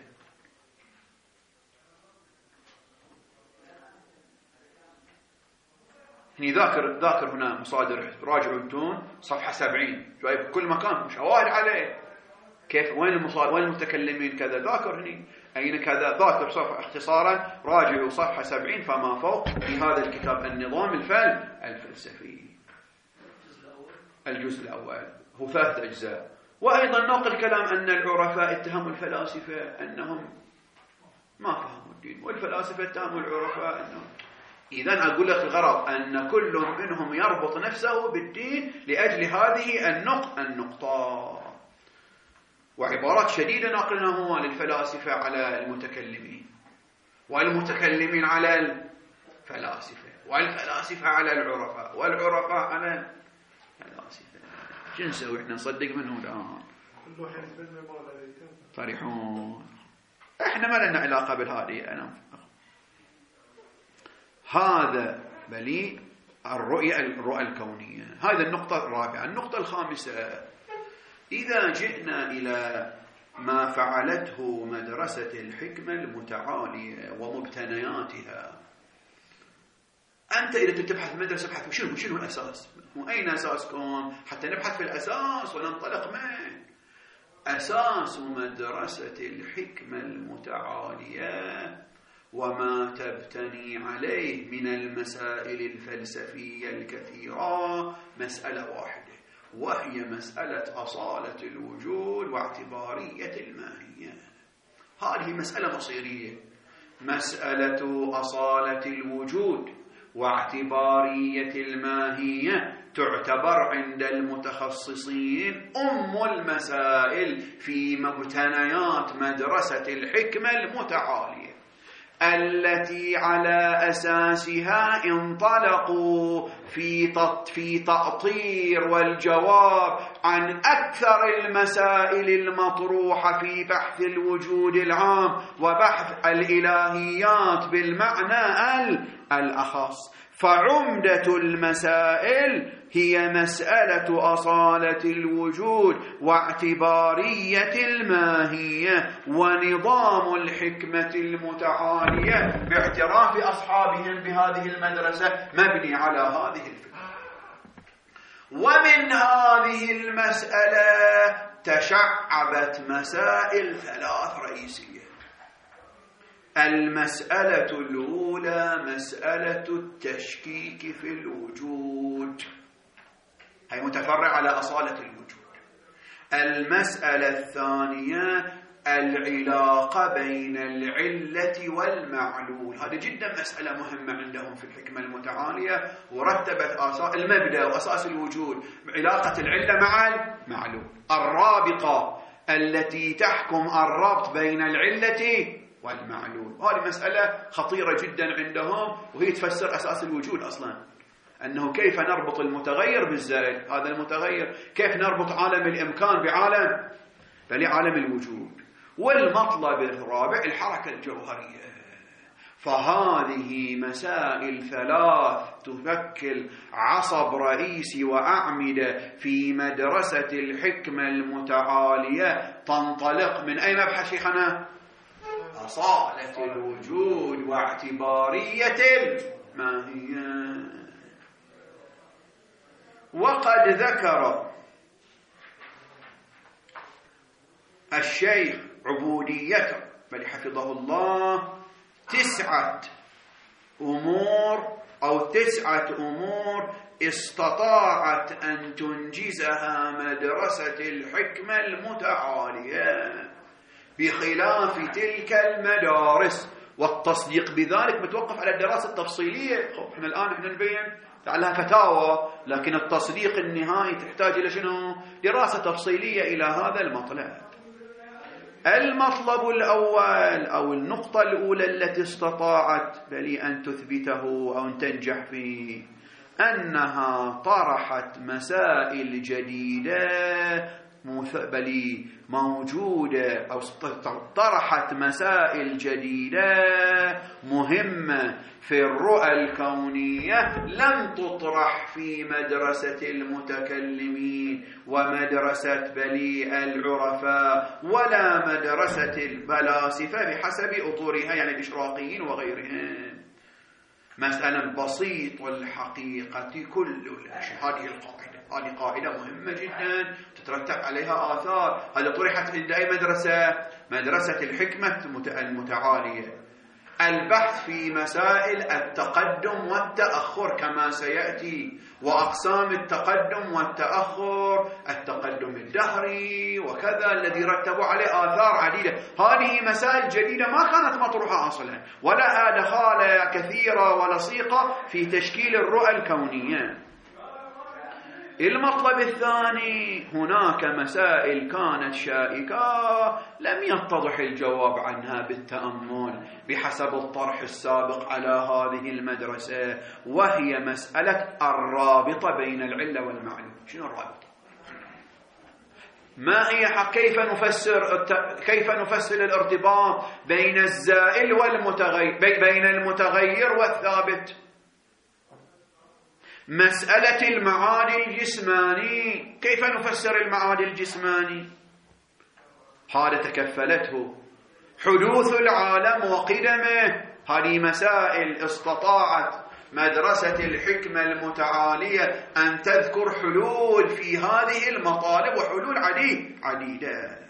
هني ذاكر هنا مصادر، راجعوا انتم صفحة 70 جايب كل مكان شواهد عليه، كيف وين المتكلمين كذا، ذاكر هني أين كذا، ذاكر صفحة اختصارا، راجعوا صفحة 70 فما فوق في هذا الكتاب النظام الفلسفي الجزء الأول، هو 3 أجزاء. وأيضا نقل كلام أن العرفاء اتهموا الفلاسفة أنهم ما فهموا الدين، والفلاسفة اتهموا العرفاء أنهم. إذن أقول لك الغرض أن كل منهم يربط نفسه بالدين لأجل هذه النقطة. وعبارات شديدة نقلناها للفلاسفة على المتكلمين، والمتكلمين على الفلاسفة، والفلاسفة على العرفاء، والعرفاء على الفلاسفة. شو نسوي احنا، نصدق منهم الآن؟ كل واحد منهم فرحون، احنا ما لنا علاقة بالهذه. أنا هذا بلي الرؤية الكونية. هذه النقطة الرابعة. النقطة الخامسة، إذا جئنا إلى ما فعلته مدرسة الحكمة المتعالية ومبتنياتها، أنت إذا تبحث مدرسة ابحث شنو الأساس، وأين أساسكم حتى نبحث في الأساس وننطلق منه. أساس مدرسة الحكمة المتعالية وما تبتني عليه من المسائل الفلسفية الكثيرة مسألة واحدة، وهي مسألة أصالة الوجود واعتبارية الماهية. هذه مسألة مصيرية، مسألة أصالة الوجود واعتبارية الماهية تعتبر عند المتخصصين أم المسائل في مبتنيات مدرسة الحكمة المتعالية، التي على أساسها انطلقوا في تأطير والجواب عن أكثر المسائل المطروحة في بحث الوجود العام وبحث الإلهيات بالمعنى الأخص. فعمدة المسائل هي مسألة أصالة الوجود واعتبارية الماهية ونظام الحكمة المتعالية باعتراف أصحابهم بهذه المدرسة مبني على هذه الفكرة. ومن هذه المسألة تشعبت مسائل 3 رئيسية. المسألة الأولى مسألة التشكيك في الوجود، هي متفرع على أصالة الوجود. المسألة الثانية العلاقة بين العلة والمعلول، هذه جدا مسألة مهمة عندهم في الحكمة المتعالية، ورتبت المبدأ وأساس الوجود علاقة العلة مع المعلول، الرابطة التي تحكم الربط بين العلة والمعلول. هذه مسألة خطيرة جدا عندهم، وهي تفسر أساس الوجود أصلا، أنه كيف نربط المتغير بالزائد، هذا المتغير كيف نربط عالم الإمكان بعالم الوجود. والمطلب الرابع الحركة الجوهرية. فهذه مسائل 3 تشكل عصب رئيسي وأعمدة في مدرسة الحكمة المتعالية، تنطلق من أي مبحث شيخنا؟ أصالة الوجود واعتبارية الماهية. وقد ذكر الشيخ عبوديته بل حفظه الله 9 أمور أو 9 أمور استطاعت أن تنجزها مدرسة الحكمة المتعالية بخلاف تلك المدارس، والتصديق بذلك متوقف على الدراسة التفصيلية. احنا الآن نبين لعلها فتاوى، لكن التصديق النهائي تحتاج إلى شنو؟ دراسة تفصيلية إلى هذا المطلب. المطلب الأول أو النقطة الأولى التي استطاعت بلي أن تثبته أو أن تنجح فيه أنها طرحت مسائل جديدة بلي موجودة أو طرحت مسائل جديدة مهمة في الرؤى الكونية لم تطرح في مدرسة المتكلمين ومدرسة بلي العرفاء ولا مدرسة الفلاسفة بحسب أطورها، يعني الإشراقيين وغيرهم. مسألة بسيط الحقيقة كل هذه القاعدة، هذه قاعدة مهمة جدا تترتب عليها آثار. هذا طرحت عند أي مدرسة؟ مدرسة الحكمة المتعالية. البحث في مسائل التقدم والتأخر كما سيأتي، وأقسام التقدم والتأخر، التقدم الدهري وكذا الذي رتبوا عليه آثار عديدة. هذه مسائل جديدة ما كانت مطروحة أصلا، ولها دخالة كثيرة ولصيقة في تشكيل الرؤى الكونية. المطلب الثاني، هناك مسائل كانت شائكة لم يتضح الجواب عنها بالتأمل بحسب الطرح السابق على هذه المدرسة، وهي مسألة الرابطة بين العلة والمعلوم. شنو الرابطة؟ ما هي كيف نفسر الارتباط بين الزائل والمتغير، بين المتغير والثابت؟ مسألة المعاني الجسماني، كيف نفسر المعاني الجسماني؟ هذا تكفلته حدوث العالم وقدمه. هذه مسائل استطاعت مدرسة الحكمة المتعالية أن تذكر حلول في هذه المطالب، وحلول عديدة.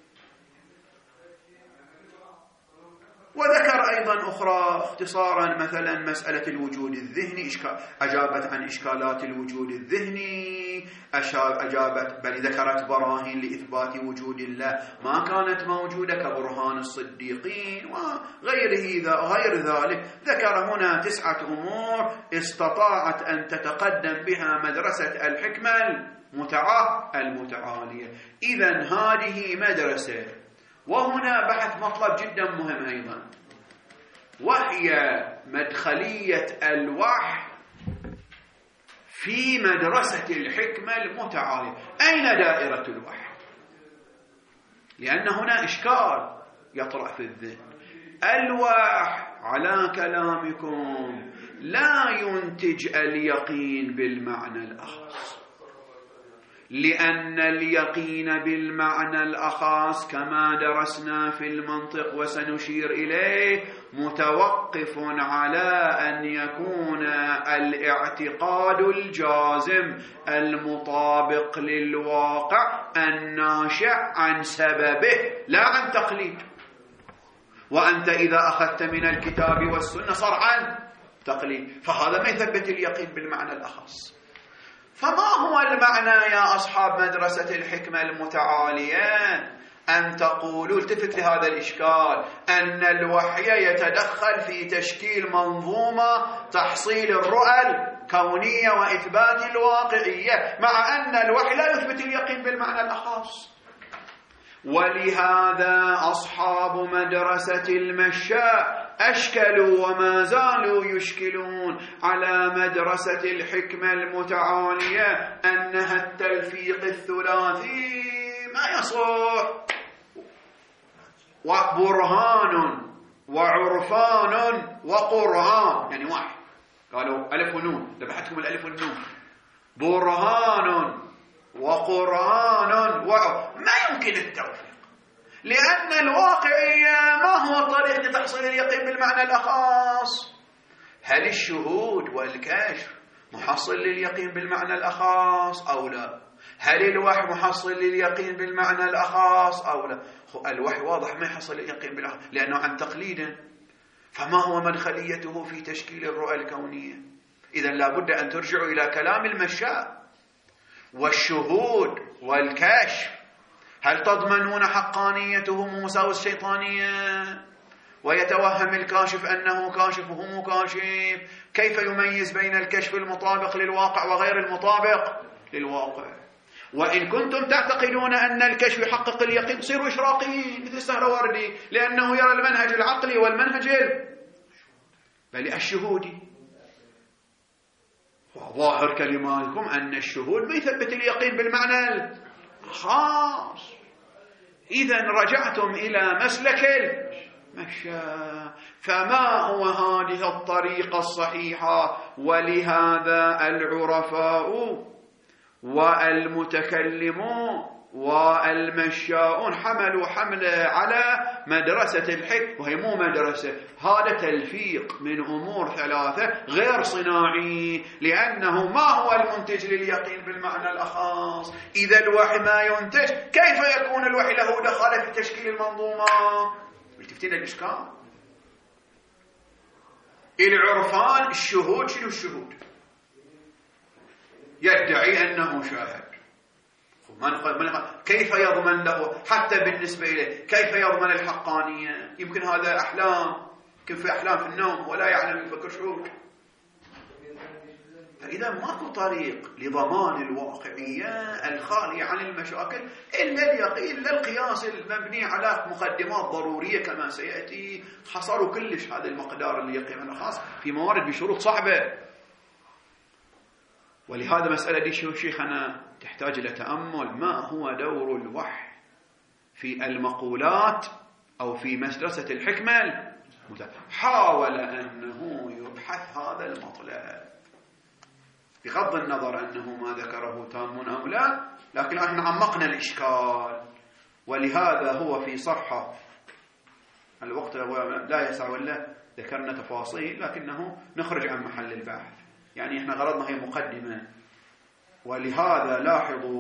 وذكر أيضا أخرى اختصارا، مثلا مسألة الوجود الذهني، أجابت عن إشكالات الوجود الذهني، أجابت بل ذكرت براهين لإثبات وجود الله ما كانت موجودة كبرهان الصديقين وغير ذلك. ذكر هنا 9 أمور استطاعت أن تتقدم بها مدرسة الحكمة المتعالية. إذن هذه مدرسة. وهنا بحث مطلب جدا مهم أيضا، وهي مدخلية الوحي في مدرسة الحكمة المتعالية. أين دائرة الوحي؟ لأن هنا إشكال يطرح في الذهن. الوحي على كلامكم لا ينتج اليقين بالمعنى الأخص، لأن اليقين بالمعنى الأخص كما درسنا في المنطق وسنشير إليه متوقف على أن يكون الاعتقاد الجازم المطابق للواقع الناشئ عن سببه لا عن تقليد. وأنت إذا أخذت من الكتاب والسنة صار عن تقليد، فهذا ما يثبت اليقين بالمعنى الأخص. فما هو المعنى يا أصحاب مدرسة الحكمة المتعالية أن تقولوا، التفت لهذا الإشكال، أن الوحي يتدخل في تشكيل منظومة تحصيل الرؤى الكونية وإثبات الواقعية، مع أن الوحي لا يثبت اليقين بالمعنى الأخص. ولهذا أصحاب مدرسة المشاء أشكلوا وما زالوا يشكلون على مدرسة الحكمة المتعالية أنها التلفيق الثلاثي ما يصح، وبرهان وعرفان وقرآن، يعني واحد. قالوا ألف ونون، ذبحتهم الألف والنون. برهان وقرآن ما يمكن التوفيق، لأن الواقعية ما هو الطريق لتحصيل اليقين بالمعنى الأخص؟ هل الشهود والكشف محصل لليقين بالمعنى الأخص أو لا؟ هل الوحي محصل لليقين بالمعنى الأخص أو لا؟ الوحي واضح ما يحصل اليقين بالأخص لأنه عن تقليد، فما هو مدخليته في تشكيل الرؤى الكونية؟ إذن لابد أن ترجعوا إلى كلام المشاء. والشهود والكشف هل تضمنون حقانيته مساوي الشيطانية؟ ويتوهم الكاشف أنه كاشف وهو كاشف. كيف يميز بين الكشف المطابق للواقع وغير المطابق للواقع؟ وإن كنتم تعتقدون أن الكشف يحقق اليقين تصيروا إشراقيين مثل السهروردي، لأنه يرى المنهج العقلي والمنهج بل الشهودي. وظاهر كلماتكم أن الشهود ما يثبت اليقين بالمعنى الخاص. إذن رجعتم إلى مسلك المشاء. فما هو هذه الطريقة الصحيحة؟ ولهذا العرفاء والمتكلمون والمشاؤون حملوا حملة على مدرسة الحكم، وهي مو مدرسة، هذا تلفيق من أمور ثلاثة غير صناعي، لأنه ما هو المنتج لليقين بالمعنى الأخص؟ إذا الوحي ما ينتج كيف يكون الوحي له دخل في تشكيل المنظومة؟ تفتين الإشكال. العرفان الشهود، شنو الشهود؟ يدعي أنه شاهد، كيف يضمن له حتى بالنسبة إليه؟ كيف يضمن الحقانية؟ يمكن هذا أحلام، يمكن في أحلام في النوم ولا يعلم يفكر شهود. فإذا ماكو طريق لضمان الواقعية الخالية عن المشاكل إلا القياس المبني على مقدمات ضرورية كما سيأتي. حصروا كلش هذا المقدار اللي يقيم الخاص في موارد بشروط صعبة. ولهذا مسألة دي شيخنا تحتاج إلى تأمل. ما هو دور الوحي في المقولات أو في مدرسة الحكمة؟ حاول أنه يبحث هذا المطلب بغض النظر أنه ما ذكره تام أو لا، لكن احنا عمقنا الإشكال. ولهذا هو في صفحة، الوقت لا يسع ولا ذكرنا تفاصيل، لكنه نخرج عن محل البحث، يعني احنا غرضنا هي مقدمة. ولهذا لاحظوا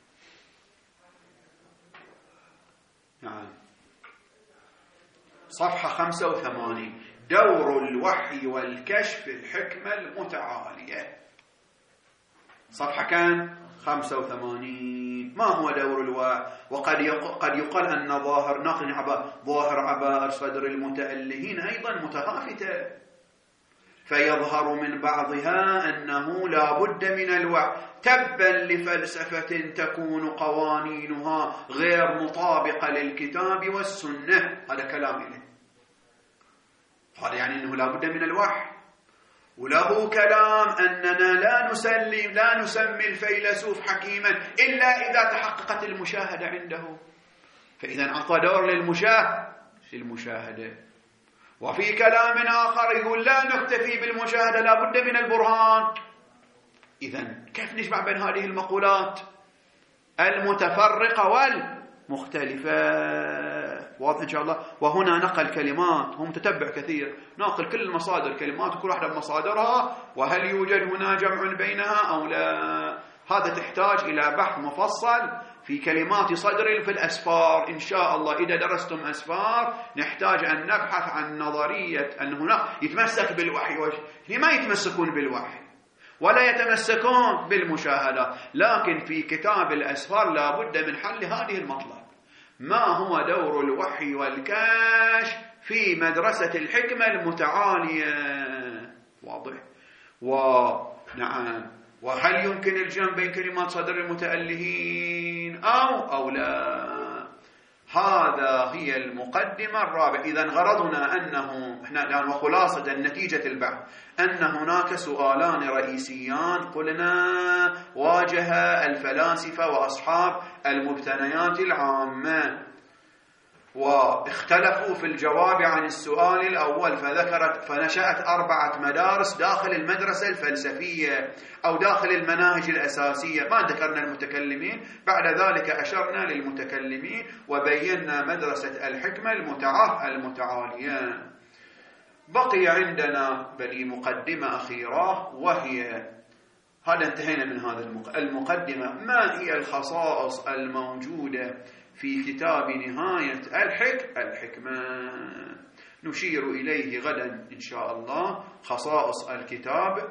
صفحة 85 دور الوحي والكشف الحكمة المتعالية. صفحة كان 85. ما هو دور الوحي؟ وقد يقال أن ظاهر عبائر صدر المتألهين أيضا متخافتة، فيظهر من بعضها أنه لا بد من الوحي. تبا لفلسفة تكون قوانينها غير مطابقة للكتاب والسنة. هذا كلام إليه. هذا يعني أنه لا بد من الوحي. وله كلام أننا لا نسمي الفيلسوف حكيما إلا إذا تحققت المشاهدة عنده. فإذا أعطى دور للمشاهدة. وفي كلام آخر يقول لا نكتفي بالمشاهدة، لا بد من البرهان. إذن كيف نجمع بين هذه المقولات المتفرقة والمختلفة؟ واضح إن شاء الله. وهنا نقل كلمات، هم متتبع كثير، ناقل كل المصادر كلمات وكل واحدة بمصادرها، وهل يوجد هنا جمع بينها أو لا؟ هذا تحتاج إلى بحث مفصل في كلمات صدر في الأسفار. إن شاء الله إذا درستم أسفار نحتاج أن نبحث عن نظرية أن هناك يتمسك بالوحي، ما يتمسكون بالوحي ولا يتمسكون بالمشاهدة، لكن في كتاب الأسفار لا بد من حل هذه المطلب. ما هو دور الوحي والكشف في مدرسة الحكمة المتعالية؟ واضح. ونعم، وهل يمكن الجمع بين كلمات صدر المتألهين أو لا؟ هذا هي المقدمة الرابعة. إذن غرضنا أنه إحنا وخلاصة نتيجة البحث أن هناك سؤالان رئيسيان قلنا واجه الفلاسفة وأصحاب المبتنيات العامة. واختلفوا في الجواب عن السؤال الأول، فنشأت 4 مدارس داخل المدرسة الفلسفية أو داخل المناهج الأساسية. ما ذكرنا المتكلمين، بعد ذلك أشرنا للمتكلمين وبينا مدرسة الحكمة المتعالية. بقي عندنا بلي مقدمة أخيرة، وهي هذا انتهينا من هذا المقدمة. ما هي الخصائص الموجودة في كتاب نهاية الحكمة؟ نشير إليه غدا إن شاء الله، خصائص الكتاب،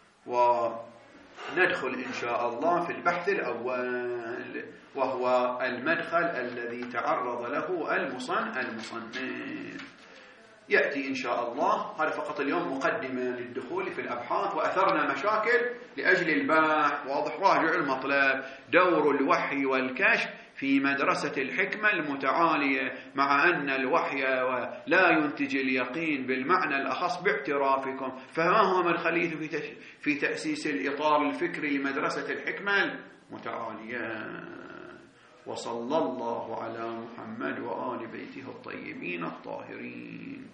وندخل إن شاء الله في البحث الأول، وهو المدخل الذي تعرض له المصنف. يأتي إن شاء الله. هذا فقط اليوم مقدمة للدخول في الأبحاث، وأثرنا مشاكل لأجل البحث. واضح؟ راجع المطلب: دور الوحي والكشف في مدرسة الحكمة المتعالية، مع أن الوحي لا ينتج اليقين بالمعنى الأخص باعترافكم، فما هو مدخليته في تأسيس الإطار الفكري لمدرسة الحكمة المتعالية. وصلى الله على محمد وآل بيته الطيبين الطاهرين.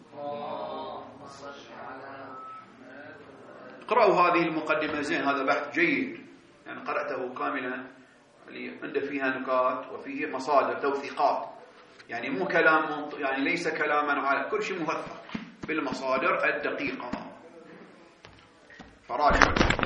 اقرأوا هذه المقدمة زين، هذا بحث جيد، يعني قرأته كاملا، عنده فيها نكات وفيه مصادر توثيقات، يعني مو كلام يعني ليس كلاما على كل شيء، موثق بالمصادر الدقيقة. فراجع.